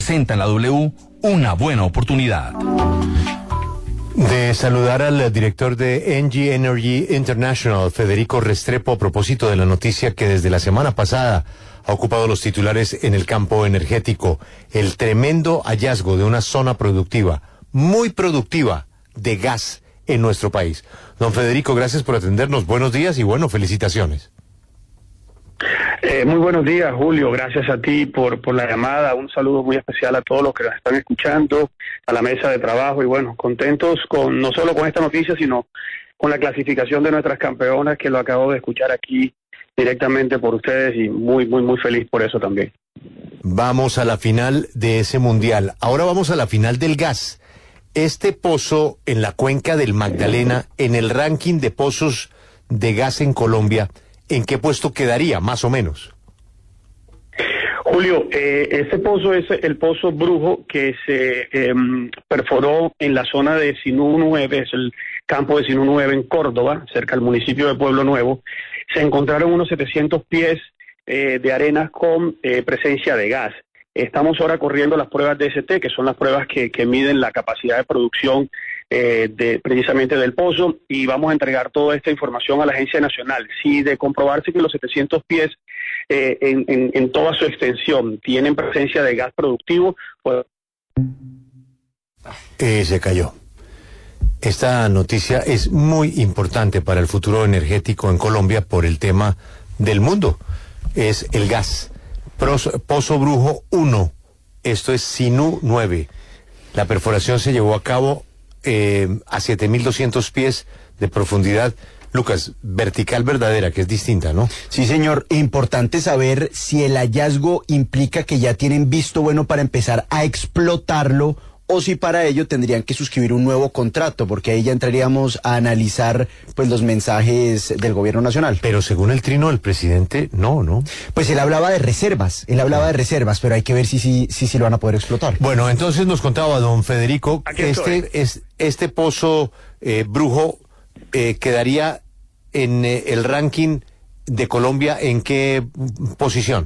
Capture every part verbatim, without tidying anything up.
presenta en la W una buena oportunidad. De saludar al director de Engie Energy International, Federico Restrepo, a propósito de la noticia que desde la semana pasada ha ocupado los titulares en el campo energético, el tremendo hallazgo de una zona productiva, muy productiva, de gas en nuestro país. Don Federico, gracias por atendernos, buenos días y bueno, felicitaciones. Eh, muy buenos días, Julio, gracias a ti por, por la llamada, un saludo muy especial a todos los que nos están escuchando, a la mesa de trabajo y bueno, contentos con no solo con esta noticia, sino con la clasificación de nuestras campeonas, que lo acabo de escuchar aquí directamente por ustedes y muy, muy, muy feliz por eso también. Vamos a la final de ese mundial, ahora vamos a la final del gas. Este pozo en la cuenca del Magdalena, en el ranking de pozos de gas en Colombia, ¿en qué puesto quedaría, más o menos? Julio, eh, este pozo es el pozo Brujo que se eh, perforó en la zona de Sinú nueve, es el campo de Sinú nueve en Córdoba, cerca del municipio de Pueblo Nuevo. Se encontraron unos setecientos pies eh, de arena con eh, presencia de gas. Estamos ahora corriendo las pruebas de S T, que son las pruebas que, que miden la capacidad de producción eh, de, precisamente del pozo, y vamos a entregar toda esta información a la Agencia Nacional. Si de comprobarse que los setecientos pies eh, en, en, en toda su extensión tienen presencia de gas productivo, pues... Eh, se cayó. Esta noticia es muy importante para el futuro energético en Colombia por el tema del mundo. Es el gas. Pozo Brujo uno, esto es Sinú nueve. La perforación se llevó a cabo eh, a siete mil doscientos pies de profundidad. Lucas, vertical verdadera, que es distinta, ¿no? Sí, señor. Importante saber si el hallazgo implica que ya tienen visto bueno para empezar a explotarlo, o si para ello tendrían que suscribir un nuevo contrato, porque ahí ya entraríamos a analizar pues los mensajes del gobierno nacional. Pero según el trino del presidente, no, ¿no? Pues él hablaba de reservas, él hablaba de reservas, pero hay que ver si sí si, si, si lo van a poder explotar. Bueno, entonces nos contaba don Federico, este, es, este pozo eh, Brujo eh, quedaría en eh, el ranking de Colombia, ¿en qué posición?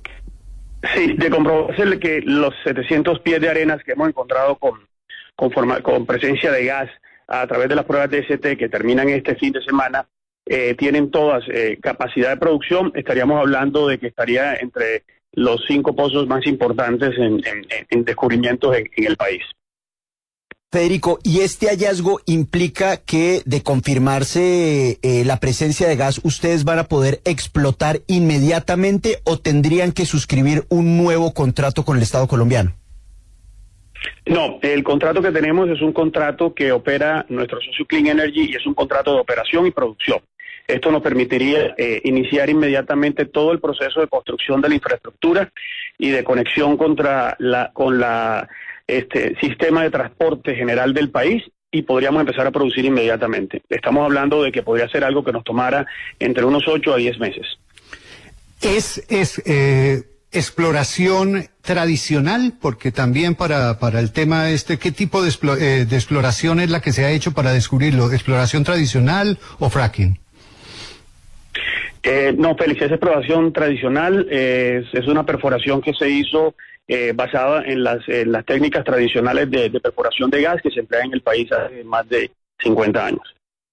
Sí, de comprobarse que los setecientos pies de arenas que hemos encontrado con, con, forma, con presencia de gas a través de las pruebas de S T que terminan este fin de semana, eh, tienen todas eh, capacidad de producción, estaríamos hablando de que estaría entre los cinco pozos más importantes en, en, en descubrimientos en, en el país. Federico, ¿y este hallazgo implica que de confirmarse eh, la presencia de gas, ustedes van a poder explotar inmediatamente o tendrían que suscribir un nuevo contrato con el Estado colombiano? No, el contrato que tenemos es un contrato que opera nuestro socio Clean Energy y es un contrato de operación y producción. Esto nos permitiría eh, iniciar inmediatamente todo el proceso de construcción de la infraestructura y de conexión contra la, con la... este sistema de transporte general del país y podríamos empezar a producir inmediatamente. Estamos hablando de que podría ser algo que nos tomara entre unos ocho a diez meses. Es, es eh, exploración tradicional, porque también para, para el tema este, ¿qué tipo de, explo, eh, de exploración es la que se ha hecho para descubrirlo? ¿Exploración tradicional o fracking? Eh, no, Félix, es exploración tradicional, eh, es, es una perforación que se hizo Eh, basada en las, en las técnicas tradicionales de, de perforación de gas que se emplean en el país hace más de cincuenta años.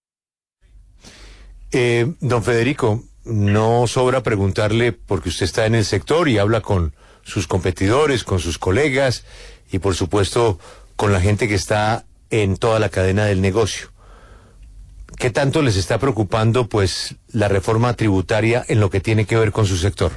Eh, don Federico, no sobra preguntarle, porque usted está en el sector y habla con sus competidores, con sus colegas y por supuesto con la gente que está en toda la cadena del negocio. ¿Qué tanto les está preocupando pues la reforma tributaria en lo que tiene que ver con su sector?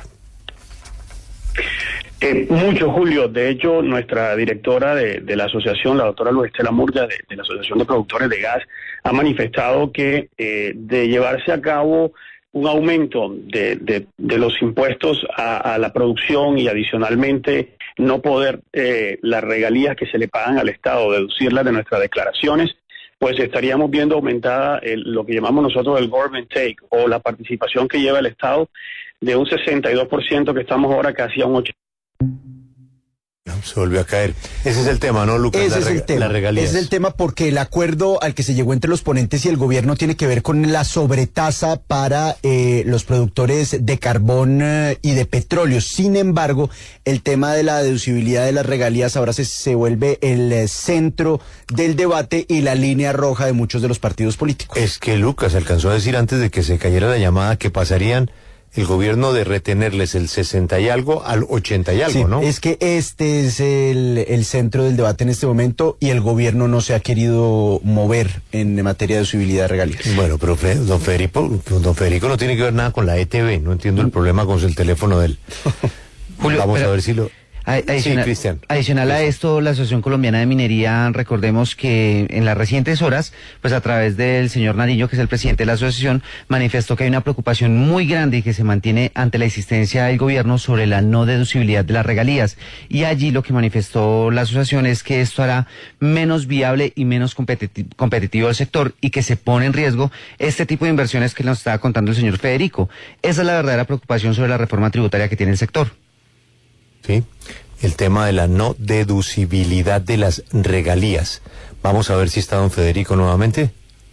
Eh, mucho, Julio. De hecho, nuestra directora de, de la asociación, la doctora Luz Estela Murga, de, de la Asociación de Productores de Gas, ha manifestado que eh, de llevarse a cabo un aumento de, de, de los impuestos a, a la producción y adicionalmente no poder eh, las regalías que se le pagan al Estado, deducirlas de nuestras declaraciones, pues estaríamos viendo aumentada el, lo que llamamos nosotros el government take, o la participación que lleva el Estado de un sesenta y dos por ciento que estamos ahora casi a un ochenta por ciento. Se volvió a caer. Ese es el tema, ¿no, Lucas? Ese la es el tema. Las regalías. Ese es el tema porque el acuerdo al que se llegó entre los ponentes y el gobierno tiene que ver con la sobretasa para eh, los productores de carbón eh, y de petróleo. Sin embargo, el tema de la deducibilidad de las regalías ahora se, se vuelve el eh, centro del debate y la línea roja de muchos de los partidos políticos. Es que Lucas alcanzó a decir antes de que se cayera la llamada que pasarían el gobierno de retenerles el sesenta y algo al ochenta y algo, sí, ¿no? Es que este es el, el centro del debate en este momento y el gobierno no se ha querido mover en materia de deducibilidad de regalías. Bueno, pero don Federico, don Federico no tiene que ver nada con la E T V, no entiendo el problema con el teléfono de él. Julio, Vamos pero... a ver si lo... Adicional, sí, Cristian. Adicional a esto, la Asociación Colombiana de Minería, recordemos que en las recientes horas, pues a través del señor Nariño, que es el presidente de la asociación, manifestó que hay una preocupación muy grande y que se mantiene ante la existencia del gobierno sobre la no deducibilidad de las regalías. Y allí lo que manifestó la asociación es que esto hará menos viable y menos competiti- competitivo el sector y que se pone en riesgo este tipo de inversiones que nos estaba contando el señor Federico. Esa es la verdadera preocupación sobre la reforma tributaria que tiene el sector. Sí, el tema de la no deducibilidad de las regalías. Vamos a ver si está don Federico nuevamente.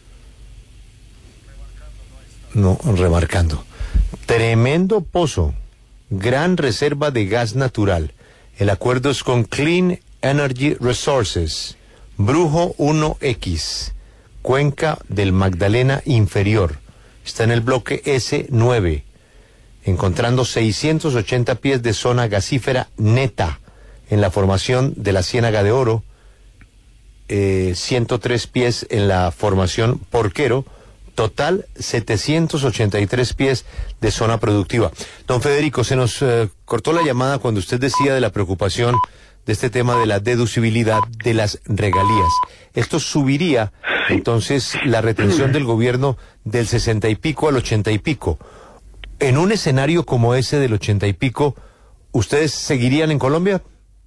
No, remarcando. Tremendo pozo, gran reserva de gas natural. El acuerdo es con Clean Energy Resources, Brujo uno equis, Cuenca del Magdalena Inferior. Está en el bloque ese nueve. Encontrando seiscientos ochenta pies de zona gasífera neta en la formación de la Ciénaga de Oro, eh, ciento tres pies en la formación Porquero, total setecientos ochenta y tres pies de zona productiva. Don Federico, se nos eh, cortó la llamada cuando usted decía de la preocupación de este tema de la deducibilidad de las regalías. Esto subiría entonces la retención del gobierno del sesenta y pico al ochenta y pico. En un escenario como ese del ochenta y pico, ¿ustedes seguirían en Colombia?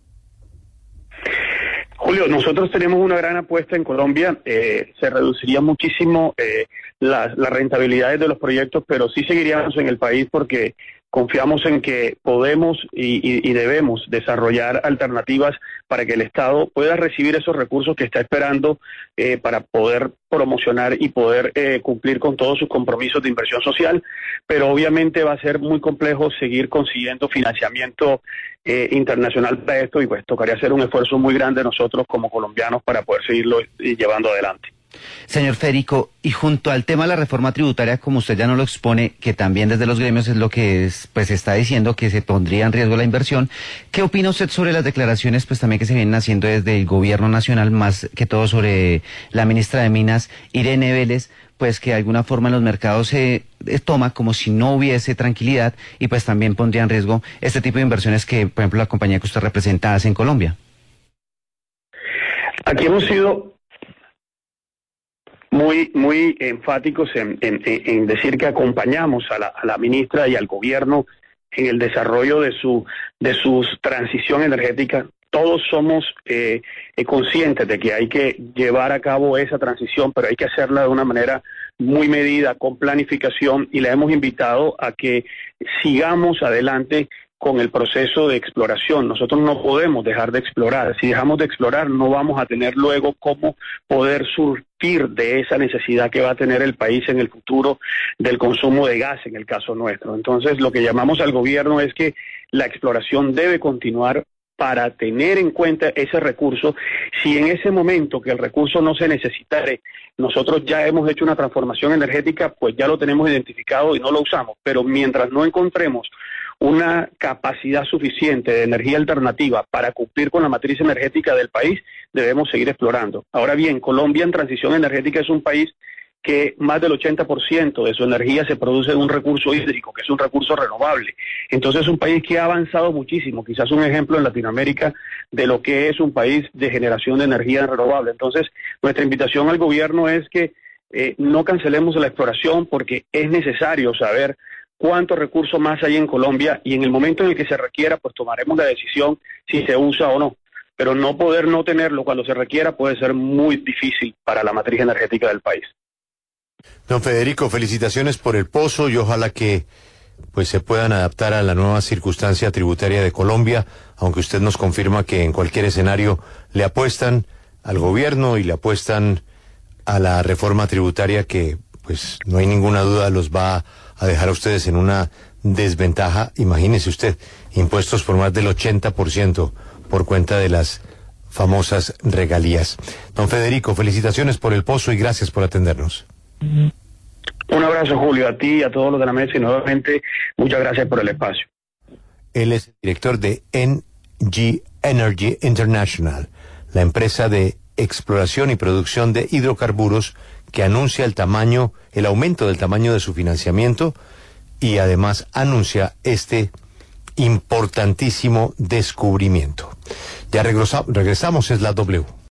Julio, nosotros tenemos una gran apuesta en Colombia. Eh, se reduciría muchísimo eh, las, las rentabilidades de los proyectos, pero sí seguiríamos en el país porque confiamos en que podemos y, y, y debemos desarrollar alternativas para que el Estado pueda recibir esos recursos que está esperando eh, para poder promocionar y poder eh, cumplir con todos sus compromisos de inversión social, pero obviamente va a ser muy complejo seguir consiguiendo financiamiento eh, internacional para esto y pues tocaría hacer un esfuerzo muy grande nosotros como colombianos para poder seguirlo eh, llevando adelante. Señor Federico, y junto al tema de la reforma tributaria, como usted ya no lo expone, que también desde los gremios es lo que es, pues está diciendo que se pondría en riesgo la inversión, ¿qué opina usted sobre las declaraciones pues también que se vienen haciendo desde el gobierno nacional, más que todo sobre la ministra de Minas, Irene Vélez, pues que de alguna forma en los mercados se eh, toma como si no hubiese tranquilidad y pues también pondría en riesgo este tipo de inversiones que, por ejemplo, la compañía que usted representa hace en Colombia? Aquí hemos sido muy muy enfáticos en, en, en decir que acompañamos a la, a la ministra y al gobierno en el desarrollo de su de su transición energética. Todos somos eh, eh, conscientes de que hay que llevar a cabo esa transición, pero hay que hacerla de una manera muy medida, con planificación, y la hemos invitado a que sigamos adelante con el proceso de exploración. Nosotros no podemos dejar de explorar. Si dejamos de explorar, no vamos a tener luego cómo poder surtir de esa necesidad que va a tener el país en el futuro del consumo de gas, en el caso nuestro. Entonces, lo que llamamos al gobierno es que la exploración debe continuar para tener en cuenta ese recurso. Si en ese momento que el recurso no se necesitare, nosotros ya hemos hecho una transformación energética, pues ya lo tenemos identificado y no lo usamos. Pero mientras no encontremos una capacidad suficiente de energía alternativa para cumplir con la matriz energética del país, debemos seguir explorando. Ahora bien, Colombia en transición energética es un país que más del ochenta por ciento de su energía se produce en un recurso hídrico, que es un recurso renovable. Entonces es un país que ha avanzado muchísimo, quizás un ejemplo en Latinoamérica de lo que es un país de generación de energía renovable. Entonces, nuestra invitación al gobierno es que eh, no cancelemos la exploración porque es necesario saber cuántos recursos más hay en Colombia y en el momento en el que se requiera, pues tomaremos la decisión si se usa o no. Pero no poder no tenerlo cuando se requiera puede ser muy difícil para la matriz energética del país. Don Federico, felicitaciones por el pozo y ojalá que pues se puedan adaptar a la nueva circunstancia tributaria de Colombia, aunque usted nos confirma que en cualquier escenario le apuestan al gobierno y le apuestan a la reforma tributaria que, pues no hay ninguna duda, los va a dejar a ustedes en una desventaja. Imagínese usted, impuestos por más del ochenta por ciento por cuenta de las famosas regalías. Don Federico, felicitaciones por el pozo y gracias por atendernos. Un abrazo, Julio, a ti y a todos los de la mesa, y nuevamente muchas gracias por el espacio. Él es director de N G Energy International, la empresa de exploración y producción de hidrocarburos que anuncia el tamaño, el aumento del tamaño de su financiamiento y además anuncia este importantísimo descubrimiento. Ya regresa, regresamos, es la W.